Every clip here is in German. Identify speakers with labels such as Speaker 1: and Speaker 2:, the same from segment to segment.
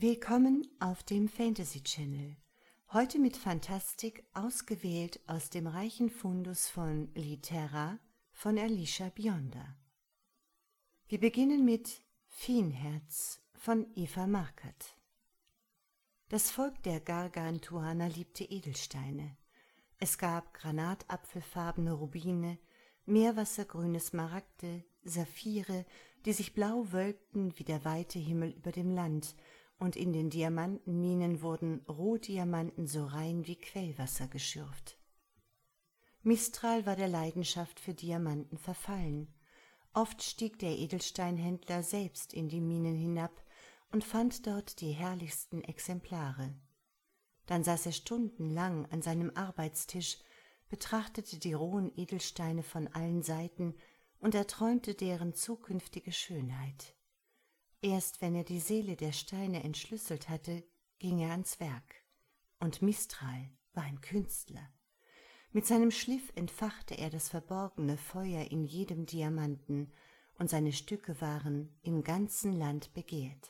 Speaker 1: Willkommen auf dem Fantasy Channel. Heute mit Fantastik ausgewählt aus dem reichen Fundus von Litera von Alicia Bionda. Wir beginnen mit Fienherz von Eva Markert. Das Volk der Gargantuaner liebte Edelsteine. Es gab granatapfelfarbene Rubine, meerwassergrüne Smaragde, Saphire, die sich blau wölbten wie der weite Himmel über dem Land, und in den Diamantenminen wurden Rohdiamanten so rein wie Quellwasser geschürft. Mistral war der Leidenschaft für Diamanten verfallen. Oft stieg der Edelsteinhändler selbst in die Minen hinab und fand dort die herrlichsten Exemplare. Dann saß er stundenlang an seinem Arbeitstisch, betrachtete die rohen Edelsteine von allen Seiten und erträumte deren zukünftige Schönheit. Erst wenn er die Seele der Steine entschlüsselt hatte, ging er ans Werk. Und Mistral war ein Künstler. Mit seinem Schliff entfachte er das verborgene Feuer in jedem Diamanten, und seine Stücke waren im ganzen Land begehrt.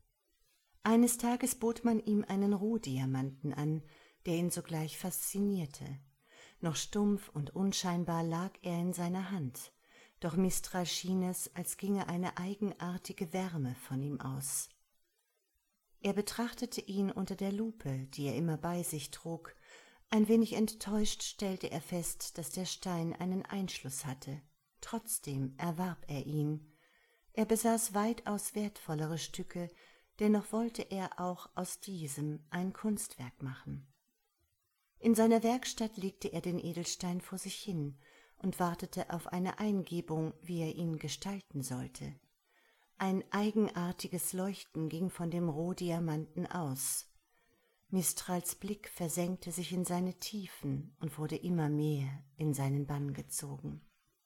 Speaker 1: Eines Tages bot man ihm einen Rohdiamanten an, der ihn sogleich faszinierte. Noch stumpf und unscheinbar lag er in seiner Hand, doch Mistral schien es, als ginge eine eigenartige Wärme von ihm aus. Er betrachtete ihn unter der Lupe, die er immer bei sich trug. Ein wenig enttäuscht stellte er fest, dass der Stein einen Einschluss hatte. Trotzdem erwarb er ihn. Er besaß weitaus wertvollere Stücke, dennoch wollte er auch aus diesem ein Kunstwerk machen. In seiner Werkstatt legte er den Edelstein vor sich hin und wartete auf eine Eingebung, wie er ihn gestalten sollte. Ein eigenartiges Leuchten ging von dem Rohdiamanten aus. Mistrals Blick versenkte sich in seine Tiefen und wurde immer mehr in seinen Bann gezogen.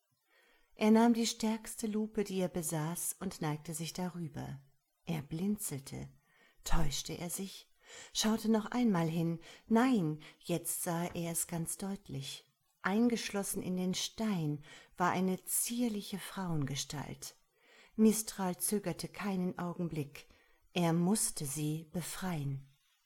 Speaker 1: Er nahm die stärkste Lupe, die er besaß, und neigte sich darüber. Er blinzelte. Täuschte er sich? Schaute noch einmal hin. Nein, jetzt sah er es ganz deutlich. Eingeschlossen in den Stein war eine zierliche Frauengestalt. Mistral zögerte keinen Augenblick. Er musste sie befreien.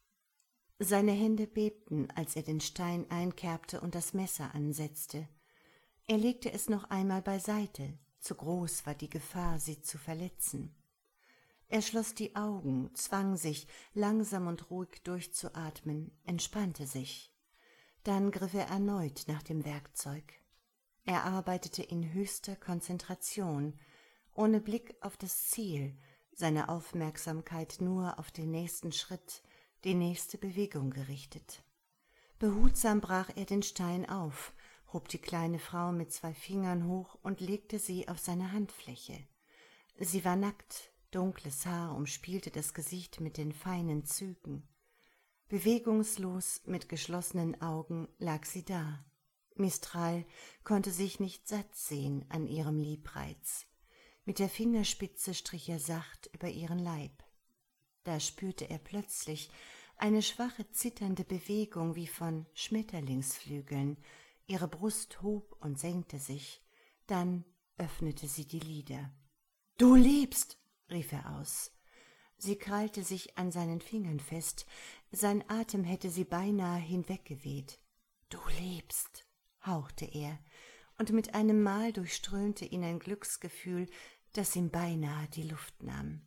Speaker 1: Seine Hände bebten, als er den Stein einkerbte und das Messer ansetzte. Er legte es noch einmal beiseite. Zu groß war die Gefahr, sie zu verletzen. Er schloss die Augen, zwang sich, langsam und ruhig durchzuatmen, entspannte sich. Dann griff er erneut nach dem Werkzeug. Er arbeitete in höchster Konzentration, ohne Blick auf das Ziel, seine Aufmerksamkeit nur auf den nächsten Schritt, die nächste Bewegung gerichtet. Behutsam brach er den Stein auf, hob die kleine Frau mit 2 Fingern hoch und legte sie auf seine Handfläche. Sie war nackt, dunkles Haar umspielte das Gesicht mit den feinen Zügen. Bewegungslos, mit geschlossenen Augen lag sie da. Mistral konnte sich nicht satt sehen an ihrem Liebreiz. Mit der Fingerspitze strich er sacht über ihren Leib. Da spürte er plötzlich eine schwache, zitternde Bewegung wie von Schmetterlingsflügeln. Ihre Brust hob und senkte sich. Dann öffnete sie die Lider. »Du lebst«, rief er aus. Sie krallte sich an seinen Fingern fest, sein Atem hätte sie beinahe hinweggeweht. »Du lebst«, hauchte er, und mit einem Mal durchströmte ihn ein Glücksgefühl, das ihm beinahe die Luft nahm.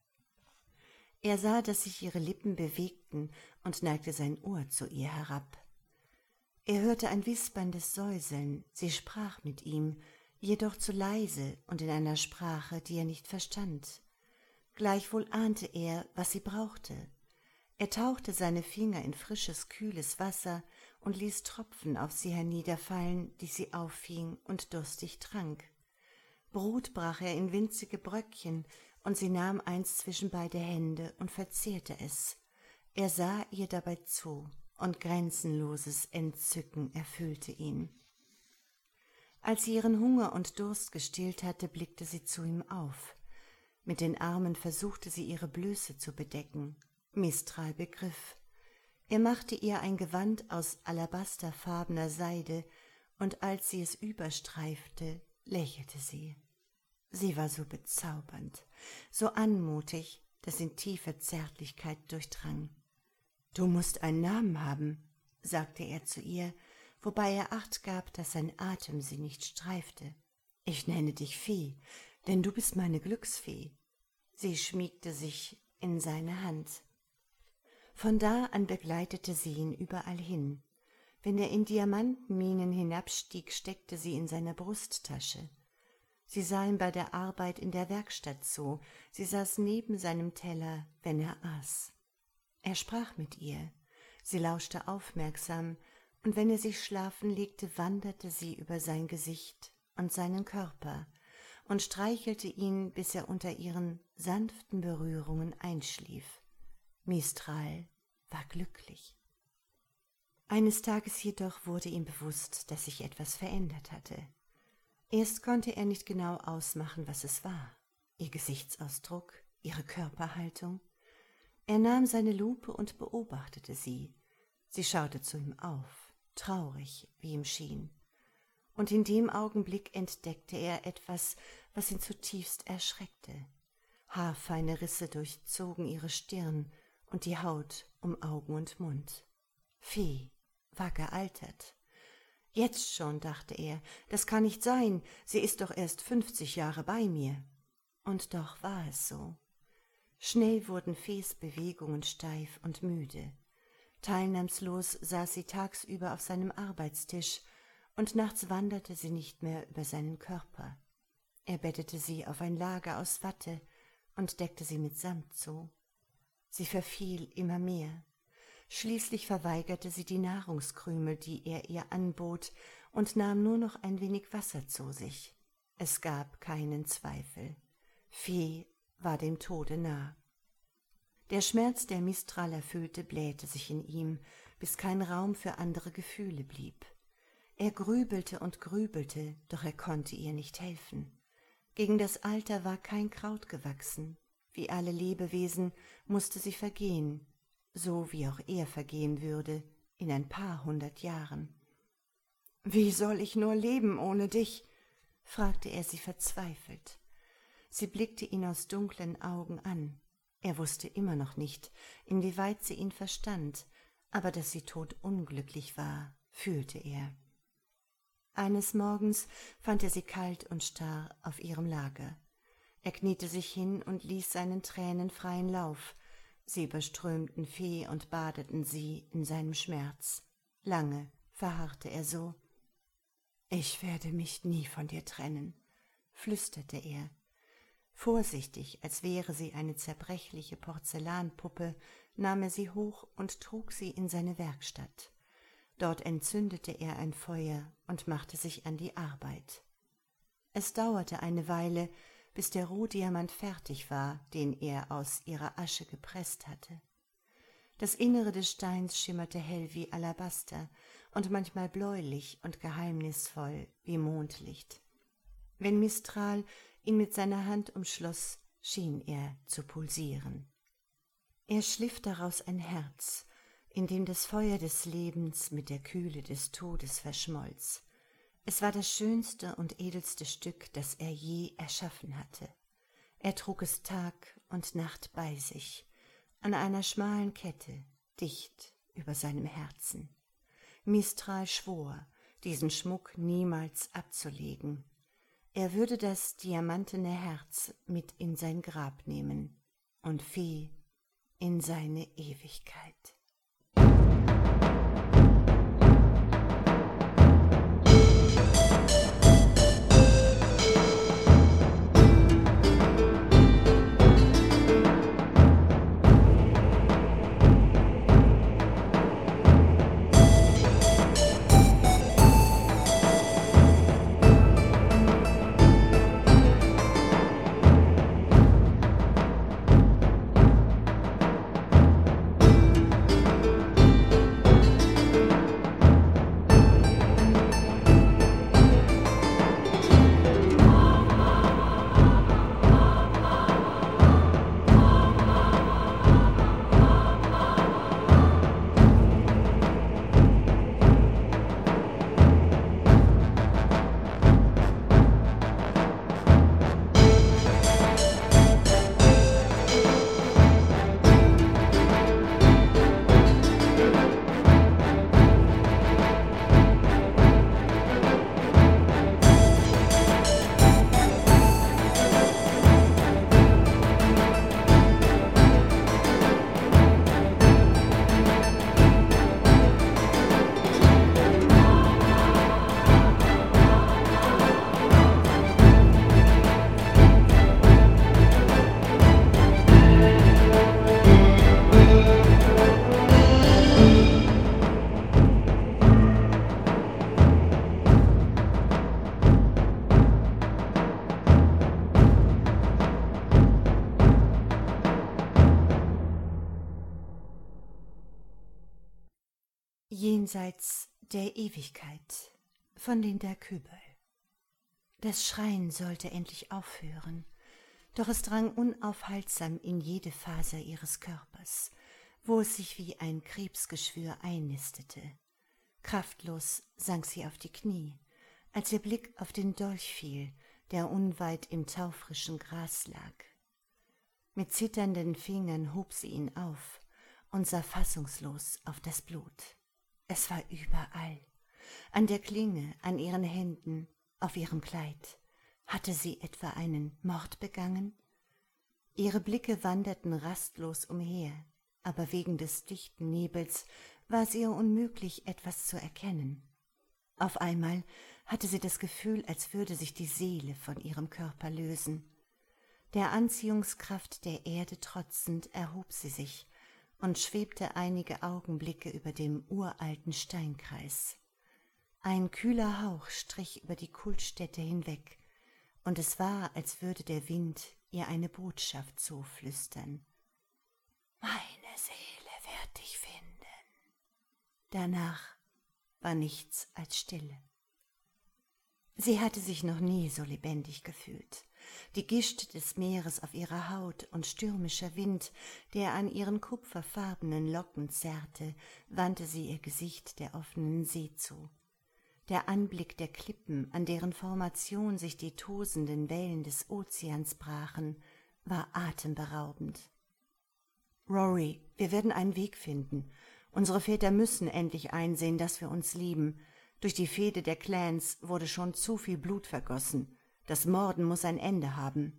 Speaker 1: Er sah, dass sich ihre Lippen bewegten und neigte sein Ohr zu ihr herab. Er hörte ein wisperndes Säuseln, sie sprach mit ihm, jedoch zu leise und in einer Sprache, die er nicht verstand. Gleichwohl ahnte er, was sie brauchte. Er tauchte seine Finger in frisches, kühles Wasser und ließ Tropfen auf sie herniederfallen, die sie auffing und durstig trank. Brot brach er in winzige Bröckchen, und sie nahm eins zwischen beide Hände und verzehrte es. Er sah ihr dabei zu, und grenzenloses Entzücken erfüllte ihn. Als sie ihren Hunger und Durst gestillt hatte, blickte sie zu ihm auf. Mit den Armen versuchte sie ihre Blöße zu bedecken. Mistral begriff. Er machte ihr ein Gewand aus alabasterfarbener Seide, und als sie es überstreifte, lächelte sie. Sie war so bezaubernd, so anmutig, das in tiefer Zärtlichkeit durchdrang. »Du musst einen Namen haben«, sagte er zu ihr, wobei er Acht gab, dass sein Atem sie nicht streifte. »Ich nenne dich Fee, denn du bist meine Glücksfee.« Sie schmiegte sich in seine Hand. Von da an begleitete sie ihn überall hin. Wenn er in Diamantenminen hinabstieg, steckte sie in seiner Brusttasche. Sie sah ihm bei der Arbeit in der Werkstatt zu, sie saß neben seinem Teller, wenn er aß. Er sprach mit ihr, sie lauschte aufmerksam, und wenn er sich schlafen legte, wanderte sie über sein Gesicht und seinen Körper und streichelte ihn, bis er unter ihren sanften Berührungen einschlief. Mistral war glücklich. Eines Tages jedoch wurde ihm bewusst, dass sich etwas verändert hatte. Erst konnte er nicht genau ausmachen, was es war, ihr Gesichtsausdruck, ihre Körperhaltung. Er nahm seine Lupe und beobachtete sie. Sie schaute zu ihm auf, traurig, wie ihm schien. Und in dem Augenblick entdeckte er etwas, was ihn zutiefst erschreckte. Haarfeine Risse durchzogen ihre Stirn und die Haut um Augen und Mund. Fee war gealtert. Jetzt schon, dachte er, das kann nicht sein, sie ist doch erst 50 Jahre bei mir. Und doch war es so. Schnell wurden Fees Bewegungen steif und müde. Teilnahmslos saß sie tagsüber auf seinem Arbeitstisch, und nachts wanderte sie nicht mehr über seinen Körper. Er bettete sie auf ein Lager aus Watte und deckte sie mit Samt zu. Sie verfiel immer mehr. Schließlich verweigerte sie die Nahrungskrümel, die er ihr anbot, und nahm nur noch ein wenig Wasser zu sich. Es gab keinen Zweifel. Fee war dem Tode nah. Der Schmerz, der Mistral erfüllte, blähte sich in ihm, bis kein Raum für andere Gefühle blieb. Er grübelte und grübelte, doch er konnte ihr nicht helfen. Gegen das Alter war kein Kraut gewachsen. Wie alle Lebewesen musste sie vergehen, so wie auch er vergehen würde in ein paar 100 Jahren. »Wie soll ich nur leben ohne dich?« fragte er sie verzweifelt. Sie blickte ihn aus dunklen Augen an. Er wusste immer noch nicht, inwieweit sie ihn verstand, aber dass sie todunglücklich war, fühlte er. Eines Morgens fand er sie kalt und starr auf ihrem Lager. Er kniete sich hin und ließ seinen Tränen freien Lauf. Sie überströmten Fee und badeten sie in seinem Schmerz. Lange verharrte er so. »Ich werde mich nie von dir trennen«, flüsterte er. Vorsichtig, als wäre sie eine zerbrechliche Porzellanpuppe, nahm er sie hoch und trug sie in seine Werkstatt. Dort entzündete er ein Feuer und machte sich an die Arbeit. Es dauerte eine Weile, bis der Rohdiamant fertig war, den er aus ihrer Asche gepresst hatte. Das Innere des Steins schimmerte hell wie Alabaster und manchmal bläulich und geheimnisvoll wie Mondlicht. Wenn Mistral ihn mit seiner Hand umschloss, schien er zu pulsieren. Er schliff daraus ein Herz, in dem das Feuer des Lebens mit der Kühle des Todes verschmolz. Es war das schönste und edelste Stück, das er je erschaffen hatte. Er trug es Tag und Nacht bei sich, an einer schmalen Kette, dicht über seinem Herzen. Mistral schwor, diesen Schmuck niemals abzulegen. Er würde das diamantene Herz mit in sein Grab nehmen und Fee in seine Ewigkeit. Jenseits der Ewigkeit von Linda Kübel. Das Schreien sollte endlich aufhören, doch es drang unaufhaltsam in jede Faser ihres Körpers, wo es sich wie ein Krebsgeschwür einnistete. Kraftlos sank sie auf die Knie, als ihr Blick auf den Dolch fiel, der unweit im taufrischen Gras lag. Mit zitternden Fingern hob sie ihn auf und sah fassungslos auf das Blut. Es war überall, an der Klinge, an ihren Händen, auf ihrem Kleid. Hatte sie etwa einen Mord begangen? Ihre Blicke wanderten rastlos umher, aber wegen des dichten Nebels war es ihr unmöglich, etwas zu erkennen. Auf einmal hatte sie das Gefühl, als würde sich die Seele von ihrem Körper lösen. Der Anziehungskraft der Erde trotzend erhob sie sich und schwebte einige Augenblicke über dem uralten Steinkreis. Ein kühler Hauch strich über die Kultstätte hinweg, und es war, als würde der Wind ihr eine Botschaft zuflüstern. »Meine Seele wird dich finden.« Danach war nichts als Stille. Sie hatte sich noch nie so lebendig gefühlt. Die Gischt des Meeres auf ihrer Haut und stürmischer Wind, der an ihren kupferfarbenen Locken zerrte, wandte sie ihr Gesicht der offenen See zu. Der Anblick der Klippen, an deren Formation sich die tosenden Wellen des Ozeans brachen, war atemberaubend. »Rory, wir werden einen Weg finden. Unsere Väter müssen endlich einsehen, dass wir uns lieben. Durch die Fehde der Clans wurde schon zu viel Blut vergossen. Das Morden muss ein Ende haben.«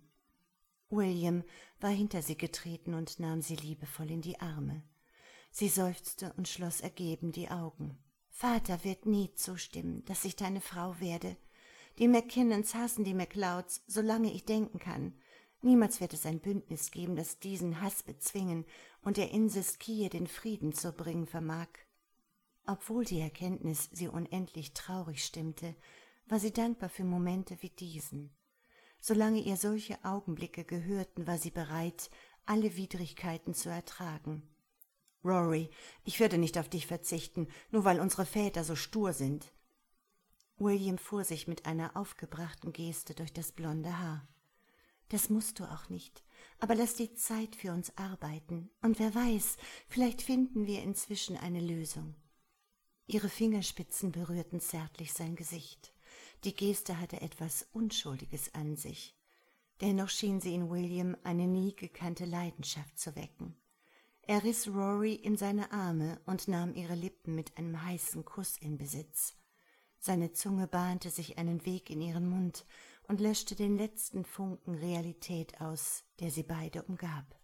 Speaker 1: William war hinter sie getreten und nahm sie liebevoll in die Arme. Sie seufzte und schloss ergeben die Augen. »Vater wird nie zustimmen, dass ich deine Frau werde. Die McKinnons hassen die McLeods, solange ich denken kann. Niemals wird es ein Bündnis geben, das diesen Hass bezwingen und der Insel Skie den Frieden zu bringen vermag.« Obwohl die Erkenntnis sie unendlich traurig stimmte, war sie dankbar für Momente wie diesen. Solange ihr solche Augenblicke gehörten, war sie bereit, alle Widrigkeiten zu ertragen. »Rory, ich werde nicht auf dich verzichten, nur weil unsere Väter so stur sind.« William fuhr sich mit einer aufgebrachten Geste durch das blonde Haar. »Das musst du auch nicht, aber lass die Zeit für uns arbeiten, und wer weiß, vielleicht finden wir inzwischen eine Lösung.« Ihre Fingerspitzen berührten zärtlich sein Gesicht. Die Geste hatte etwas Unschuldiges an sich. Dennoch schien sie in William eine nie gekannte Leidenschaft zu wecken. Er riss Rory in seine Arme und nahm ihre Lippen mit einem heißen Kuss in Besitz. Seine Zunge bahnte sich einen Weg in ihren Mund und löschte den letzten Funken Realität aus, der sie beide umgab.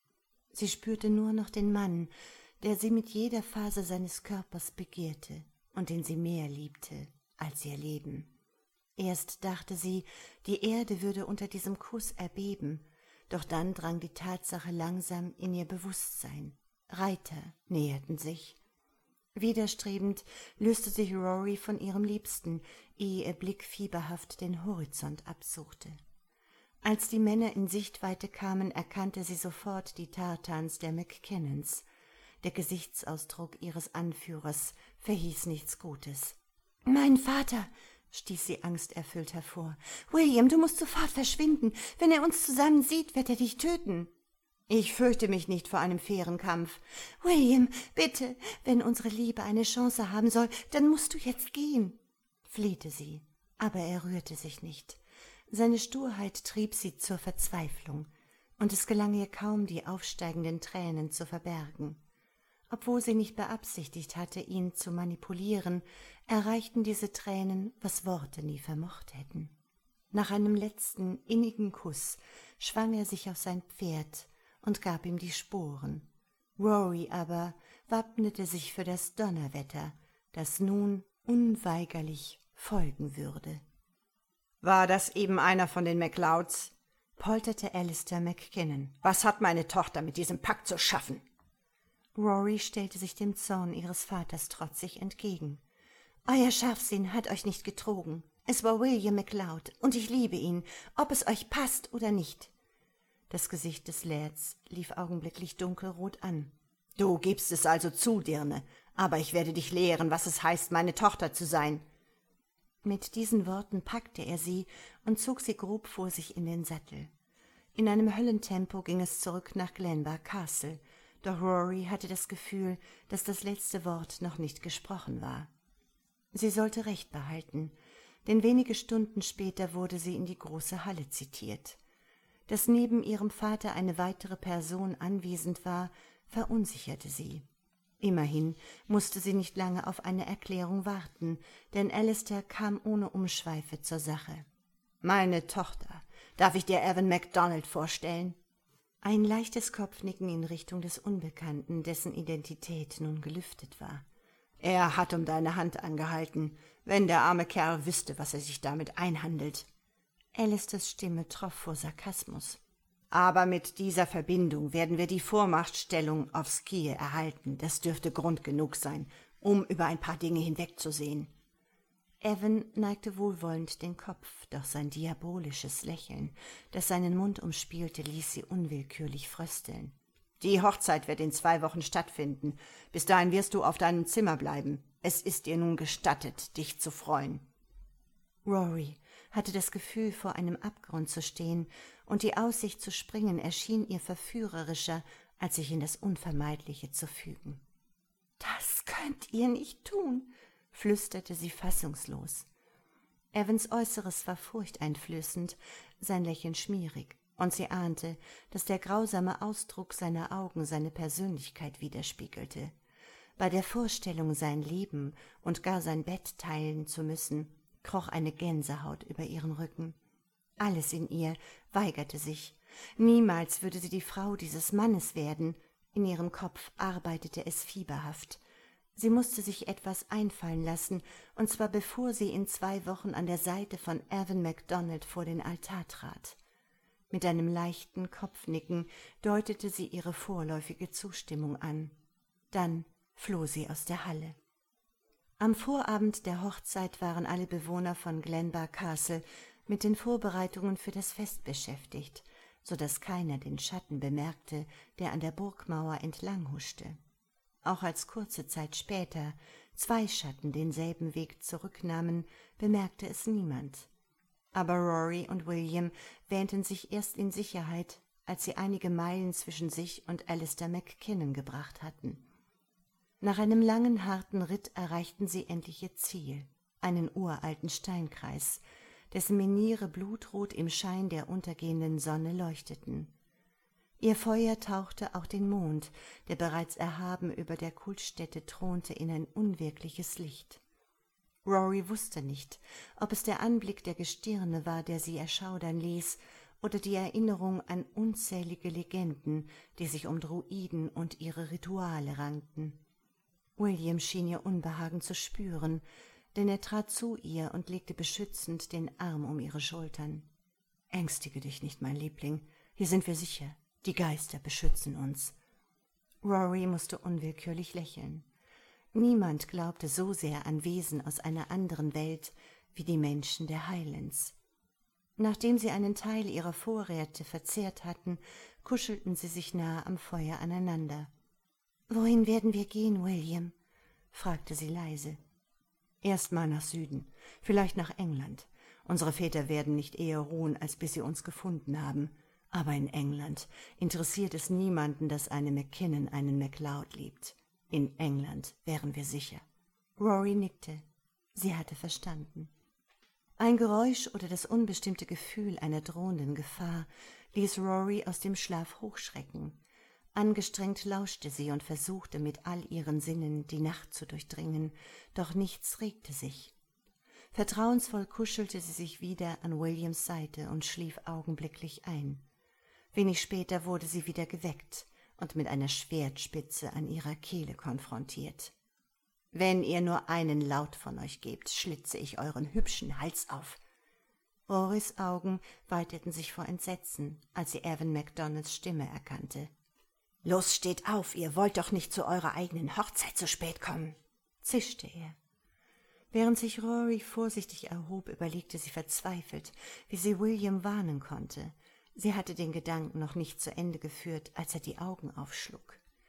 Speaker 1: Sie spürte nur noch den Mann, der sie mit jeder Faser seines Körpers begehrte und den sie mehr liebte als ihr Leben. Erst dachte sie, die Erde würde unter diesem Kuss erbeben, doch dann drang die Tatsache langsam in ihr Bewusstsein. Reiter näherten sich. Widerstrebend löste sich Rory von ihrem Liebsten, ehe ihr Blick fieberhaft den Horizont absuchte. Als die Männer in Sichtweite kamen, erkannte sie sofort die Tartans der McKinnons. Der Gesichtsausdruck ihres Anführers verhieß nichts Gutes. »Mein Vater«, stieß sie angsterfüllt hervor. »William, du musst sofort verschwinden. Wenn er uns zusammen sieht, wird er dich töten.« »Ich fürchte mich nicht vor einem fairen Kampf.« »William, bitte, wenn unsere Liebe eine Chance haben soll, dann musst du jetzt gehen«, flehte sie, aber er rührte sich nicht. Seine Sturheit trieb sie zur Verzweiflung, und es gelang ihr kaum, die aufsteigenden Tränen zu verbergen. Obwohl sie nicht beabsichtigt hatte, ihn zu manipulieren, erreichten diese Tränen, was Worte nie vermocht hätten. Nach einem letzten, innigen Kuss schwang er sich auf sein Pferd und gab ihm die Sporen. Rory aber wappnete sich für das Donnerwetter, das nun unweigerlich folgen würde.
Speaker 2: »War das eben einer von den McLeods?«
Speaker 1: polterte Alistair McKinnon.
Speaker 2: »Was hat meine Tochter mit diesem Pakt zu schaffen?«
Speaker 1: Rory stellte sich dem Zorn ihres Vaters trotzig entgegen. »Euer Scharfsinn hat euch nicht getrogen. Es war William McLeod, und ich liebe ihn, ob es euch passt oder nicht.« Das Gesicht des Lairds lief augenblicklich dunkelrot an.
Speaker 2: »Du gibst es also zu, Dirne. aber ich werde dich lehren, was es heißt, meine Tochter zu sein.«
Speaker 1: Mit diesen Worten packte er sie und zog sie grob vor sich in den Sattel. In einem Höllentempo ging es zurück nach Glenbar Castle, doch Rory hatte das Gefühl, dass das letzte Wort noch nicht gesprochen war. Sie sollte Recht behalten, denn wenige Stunden später wurde sie in die große Halle zitiert. Dass neben ihrem Vater eine weitere Person anwesend war, verunsicherte sie. Immerhin musste sie nicht lange auf eine Erklärung warten, denn Alistair kam ohne Umschweife zur Sache.
Speaker 2: »Meine Tochter, darf ich dir Evan MacDonald vorstellen?«
Speaker 1: Ein leichtes Kopfnicken in Richtung des Unbekannten, dessen Identität nun gelüftet war.
Speaker 2: »Er hat um deine Hand angehalten. Wenn der arme Kerl wüsste, was er sich damit einhandelt.«
Speaker 1: Alistairs Stimme troff vor Sarkasmus.
Speaker 2: »Aber mit dieser Verbindung werden wir die Vormachtstellung auf Skie erhalten. Das dürfte Grund genug sein, um über ein paar Dinge hinwegzusehen.«
Speaker 1: Evan neigte wohlwollend den Kopf, doch sein diabolisches Lächeln, das seinen Mund umspielte, ließ sie unwillkürlich frösteln.
Speaker 2: »Die Hochzeit wird in 2 Wochen stattfinden. Bis dahin wirst du auf deinem Zimmer bleiben. Es ist dir nun gestattet, dich zu freuen.«
Speaker 1: Rory hatte das Gefühl, vor einem Abgrund zu stehen, und die Aussicht zu springen erschien ihr verführerischer, als sich in das Unvermeidliche zu fügen. »Das könnt ihr nicht tun«, flüsterte sie fassungslos. Evans Äußeres war furchteinflößend, sein Lächeln schmierig, und sie ahnte, dass der grausame Ausdruck seiner Augen seine Persönlichkeit widerspiegelte. Bei der Vorstellung, sein Leben und gar sein Bett teilen zu müssen, kroch eine Gänsehaut über ihren Rücken. Alles in ihr weigerte sich. Niemals würde sie die Frau dieses Mannes werden. In ihrem Kopf arbeitete es fieberhaft. Sie musste sich etwas einfallen lassen, und zwar bevor sie in 2 Wochen an der Seite von Evan MacDonald vor den Altar trat. Mit einem leichten Kopfnicken deutete sie ihre vorläufige Zustimmung an. Dann floh sie aus der Halle. Am Vorabend der Hochzeit waren alle Bewohner von Glenbar Castle mit den Vorbereitungen für das Fest beschäftigt, so dass keiner den Schatten bemerkte, der an der Burgmauer entlang huschte. Auch als kurze Zeit später 2 Schatten denselben Weg zurücknahmen, bemerkte es niemand. Aber Rory und William wähnten sich erst in Sicherheit, als sie einige Meilen zwischen sich und Alistair MacKinnon gebracht hatten. Nach einem langen, harten Ritt erreichten sie endlich ihr Ziel, einen uralten Steinkreis, dessen Meniere blutrot im Schein der untergehenden Sonne leuchteten. Ihr Feuer tauchte auch den Mond, der bereits erhaben über der Kultstätte thronte, in ein unwirkliches Licht. Rory wusste nicht, ob es der Anblick der Gestirne war, der sie erschaudern ließ, oder die Erinnerung an unzählige Legenden, die sich um Druiden und ihre Rituale rankten. William schien ihr Unbehagen zu spüren, denn er trat zu ihr und legte beschützend den Arm um ihre Schultern. »Ängstige dich nicht, mein Liebling, hier sind wir sicher. Die Geister beschützen uns.« Rory musste unwillkürlich lächeln. Niemand glaubte so sehr an Wesen aus einer anderen Welt wie die Menschen der Highlands. Nachdem sie einen Teil ihrer Vorräte verzehrt hatten, kuschelten sie sich nahe am Feuer aneinander. »Wohin werden wir gehen, William?« fragte sie leise. »Erst mal nach Süden, vielleicht nach England. Unsere Väter werden nicht eher ruhen, als bis sie uns gefunden haben. Aber in England interessiert es niemanden, dass eine MacKinnon einen MacLeod liebt. In England wären wir sicher.« Rory nickte. Sie hatte verstanden. Ein Geräusch oder das unbestimmte Gefühl einer drohenden Gefahr ließ Rory aus dem Schlaf hochschrecken. Angestrengt lauschte sie und versuchte mit all ihren Sinnen die Nacht zu durchdringen, doch nichts regte sich. Vertrauensvoll kuschelte sie sich wieder an Williams Seite und schlief augenblicklich ein. Wenig später wurde sie wieder geweckt und mit einer Schwertspitze an ihrer Kehle konfrontiert. »Wenn ihr nur einen Laut von euch gebt, schlitze ich euren hübschen Hals auf.« Rorys Augen weiteten sich vor Entsetzen, als sie Evan MacDonalds Stimme erkannte. »Los, steht auf, ihr wollt doch nicht zu eurer eigenen Hochzeit zu spät kommen«, zischte er. Während sich Rory vorsichtig erhob, überlegte sie verzweifelt, wie sie William warnen konnte. Sie hatte den Gedanken noch nicht zu Ende geführt, als er die Augen aufschlug.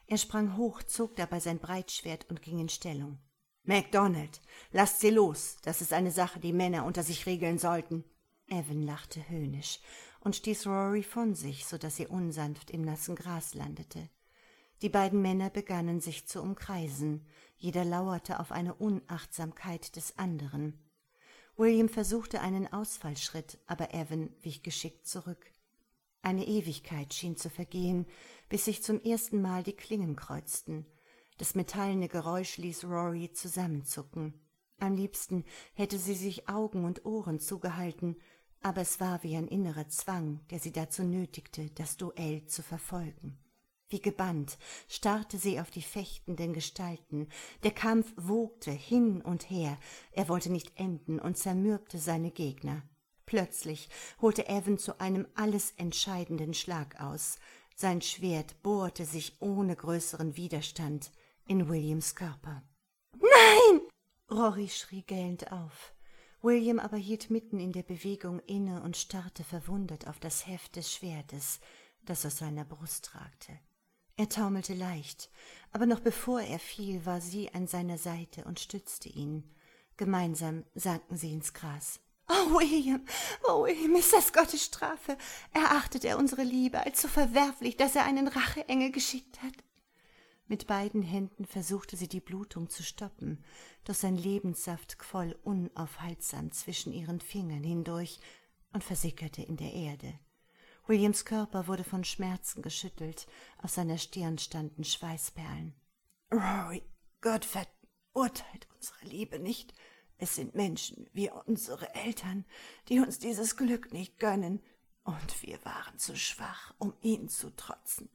Speaker 2: Er sprang hoch, zog dabei sein Breitschwert und ging in Stellung. »MacDonald, lasst sie los, das ist eine Sache, die Männer unter sich regeln sollten.« Evan lachte höhnisch und stieß Rory von sich, so dass sie unsanft im nassen Gras landete. Die beiden Männer begannen sich zu umkreisen, jeder lauerte auf eine Unachtsamkeit des anderen. William versuchte einen Ausfallschritt, aber Evan wich geschickt zurück. Eine Ewigkeit schien zu vergehen, bis sich zum ersten Mal die Klingen kreuzten. Das metallene Geräusch ließ Rory zusammenzucken. Am liebsten hätte sie sich Augen und Ohren zugehalten, aber es war wie ein innerer Zwang, der sie dazu nötigte, das Duell zu verfolgen. Wie gebannt starrte sie auf die fechtenden Gestalten. Der Kampf wogte hin und her. Er wollte nicht enden und zermürbte seine Gegner. Plötzlich holte Evan zu einem alles entscheidenden Schlag aus. Sein Schwert bohrte sich ohne größeren Widerstand in Williams Körper. »Nein!« Rory schrie gellend auf. William aber hielt mitten in der Bewegung inne und starrte verwundert auf das Heft des Schwertes, das aus seiner Brust ragte. Er taumelte leicht, aber noch bevor er fiel, war sie an seiner Seite und stützte ihn. Gemeinsam sanken sie ins Gras. »Oh, William, ist das Gottes Strafe? Erachtet er unsere Liebe als so verwerflich, dass er einen Racheengel geschickt hat?« Mit beiden Händen versuchte sie die Blutung zu stoppen, doch sein Lebenssaft quoll unaufhaltsam zwischen ihren Fingern hindurch und versickerte in der Erde. Williams Körper wurde von Schmerzen geschüttelt, auf seiner Stirn standen Schweißperlen. »Rory, Gott verurteilt unsere Liebe nicht. Es sind Menschen wie unsere Eltern, die uns dieses Glück nicht gönnen, und wir waren zu schwach, um ihnen zu trotzen.«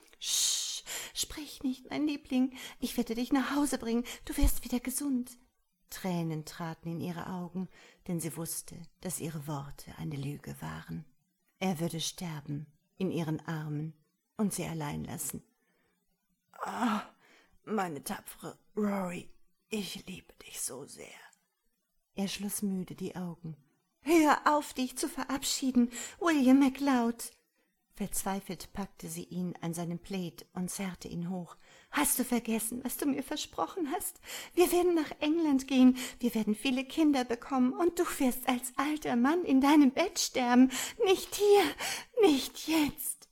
Speaker 2: »Sch, sprich nicht, mein Liebling, ich werde dich nach Hause bringen, du wirst wieder gesund.« Tränen traten in ihre Augen, denn sie wusste, dass ihre Worte eine Lüge waren. Er würde sterben, in ihren Armen, und sie allein lassen. »Ah, meine tapfere Rory, ich liebe dich so sehr.« Er schloss müde die Augen. »Hör auf, dich zu verabschieden, William MacLeod!« Verzweifelt packte sie ihn an seinem Plaid und zerrte ihn hoch. »Hast du vergessen, was du mir versprochen hast? Wir werden nach England gehen, wir werden viele Kinder bekommen, und du wirst als alter Mann in deinem Bett sterben. Nicht hier, nicht jetzt!«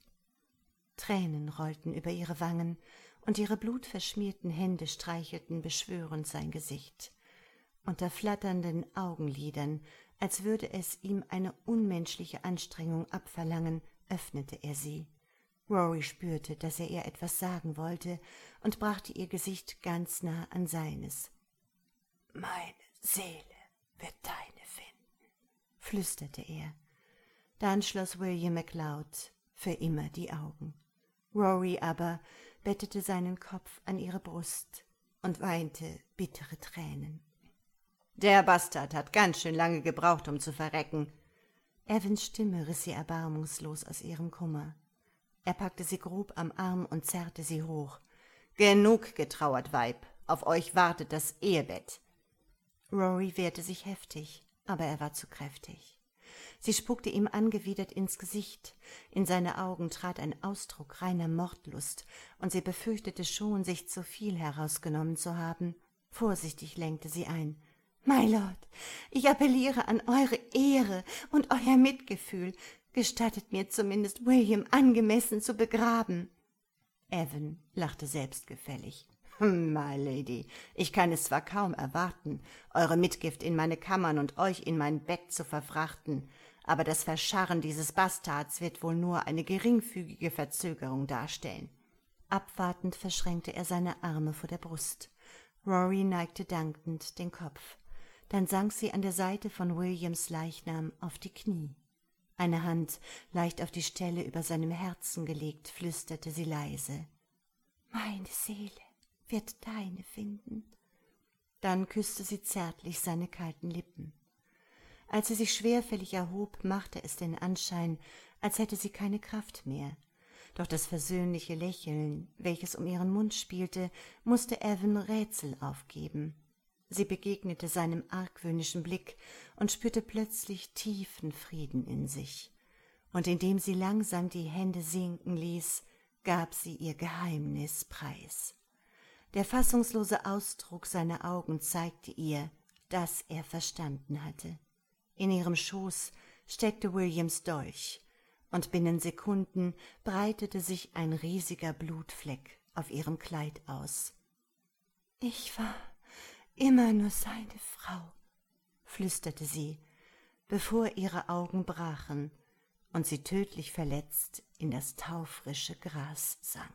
Speaker 2: Tränen rollten über ihre Wangen, und ihre blutverschmierten Hände streichelten beschwörend sein Gesicht. Unter flatternden Augenlidern, als würde es ihm eine unmenschliche Anstrengung abverlangen, öffnete er sie. Rory spürte, dass er ihr etwas sagen wollte, und brachte ihr Gesicht ganz nah an seines. »Meine Seele wird deine finden«, flüsterte er. Dann schloss William MacLeod für immer die Augen. Rory aber bettete seinen Kopf an ihre Brust und weinte bittere Tränen. »Der Bastard hat ganz schön lange gebraucht, um zu verrecken.« Evans Stimme riss sie erbarmungslos aus ihrem Kummer. Er packte sie grob am Arm und zerrte sie hoch. »Genug getrauert, Weib, auf euch wartet das Ehebett.« Rory wehrte sich heftig, aber er war zu kräftig. Sie spuckte ihm angewidert ins Gesicht. In seine Augen trat ein Ausdruck reiner Mordlust, und sie befürchtete schon, sich zu viel herausgenommen zu haben. Vorsichtig lenkte sie ein. »My Lord, ich appelliere an eure Ehre und euer Mitgefühl. Gestattet mir zumindest, William angemessen zu begraben.« Evan lachte selbstgefällig. »My Lady, ich kann es zwar kaum erwarten, eure Mitgift in meine Kammern und euch in mein Bett zu verfrachten, aber das Verscharren dieses Bastards wird wohl nur eine geringfügige Verzögerung darstellen.« Abwartend verschränkte er seine Arme vor der Brust. Rory neigte dankend den Kopf. Dann sank sie an der Seite von Williams Leichnam auf die Knie. Eine Hand, leicht auf die Stelle über seinem Herzen gelegt, flüsterte sie leise. »Meine Seele wird deine finden.« Dann küsste sie zärtlich seine kalten Lippen. Als sie sich schwerfällig erhob, machte es den Anschein, als hätte sie keine Kraft mehr. Doch das versöhnliche Lächeln, welches um ihren Mund spielte, musste Evan Rätsel aufgeben. Sie begegnete seinem argwöhnischen Blick und spürte plötzlich tiefen Frieden in sich. Und indem sie langsam die Hände sinken ließ,
Speaker 1: gab sie ihr Geheimnis preis. Der fassungslose Ausdruck seiner Augen zeigte ihr, dass er verstanden hatte. In ihrem Schoß steckte Williams Dolch, und binnen Sekunden breitete sich ein riesiger Blutfleck auf ihrem Kleid aus. »Ich war immer nur seine Frau«, flüsterte sie, bevor ihre Augen brachen und sie tödlich verletzt in das taufrische Gras sank.